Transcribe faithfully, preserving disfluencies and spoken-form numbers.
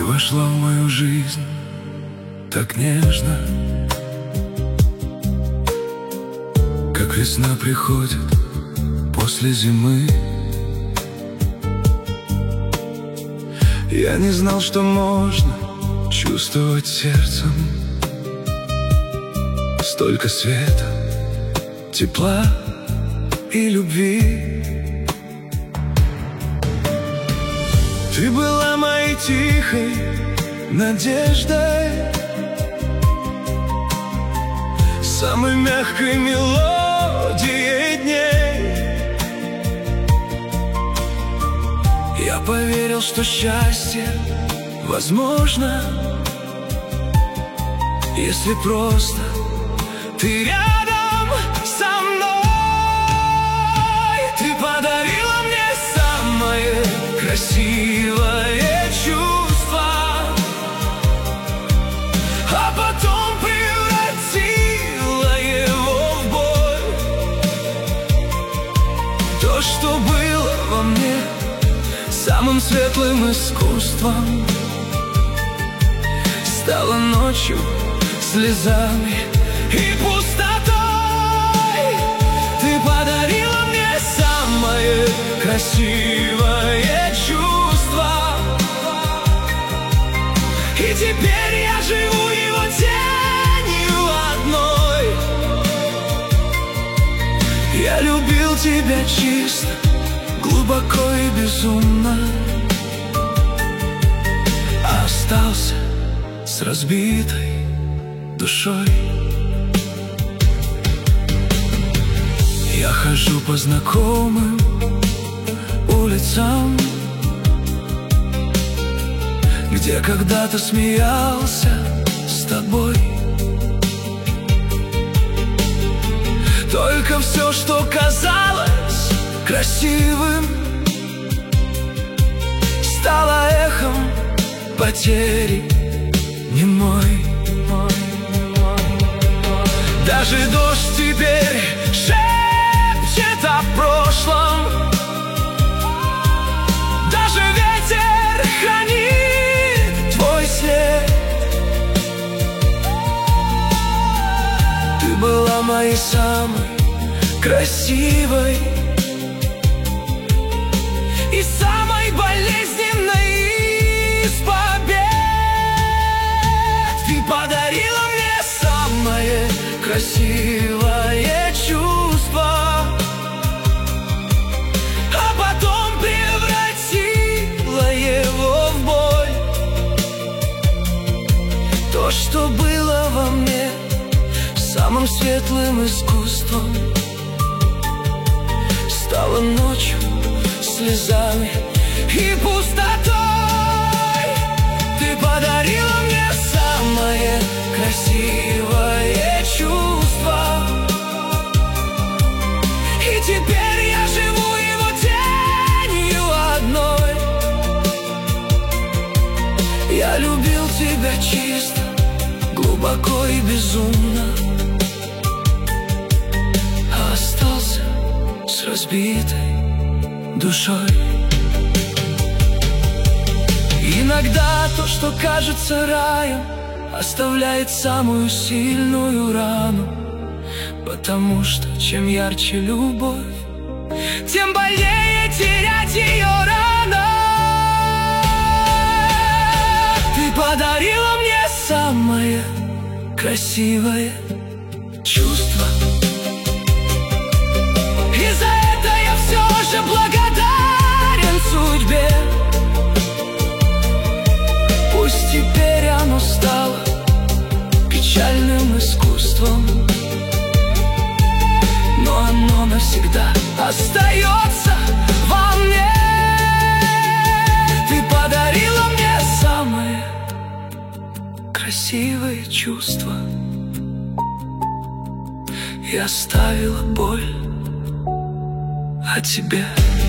вошла в мою жизнь так нежно, как весна приходит после зимы. Я не знал, что можно чувствовать сердцем столько света, тепла и любви. Ты была моей тихой надеждой, самой мягкой мелодией дней. Я поверил, что счастье возможно, если просто ты рядом со мной. Ты подарила мне самое красивое чувство, а потом превратила его в боль. То, что было во мне самым светлым искусством, стало ночью, слезами и пустотой. Ты подарила мне самое красивое чувство, и теперь я живу его тенью одной. Я любил тебя чисто, глубоко и безумно, а остался с разбитой душой. Я хожу по знакомым улицам, где когда-то смеялся с тобой. Только все, что казалось красивым, стало эхом потери немой. Даже дождь теперь шепчет о прошлом, даже ветер хранит твой след. Ты была моей самой красивой и самой болезненной из побед. Ты подарила мне самое красивое чувство, а потом превратила его в боль. То, что было во мне самым светлым искусством, стало ночью, слезами и пустотой. Ты подарила мне самое красивое чувство, и теперь я живу его тенью одной. Я любил тебя чисто, глубоко и безумно, а остался с разбитой душой. Иногда то, что кажется раем, оставляет самую сильную рану, потому что чем ярче любовь, тем больнее терять ее рано. Ты подарила мне самое красивое чувство, и за это я все же благодарен судьбе. Пусть теперь оно стало печальным искусством, но оно навсегда остается во мне. Ты подарила мне самое красивое чувство и оставила боль о тебе.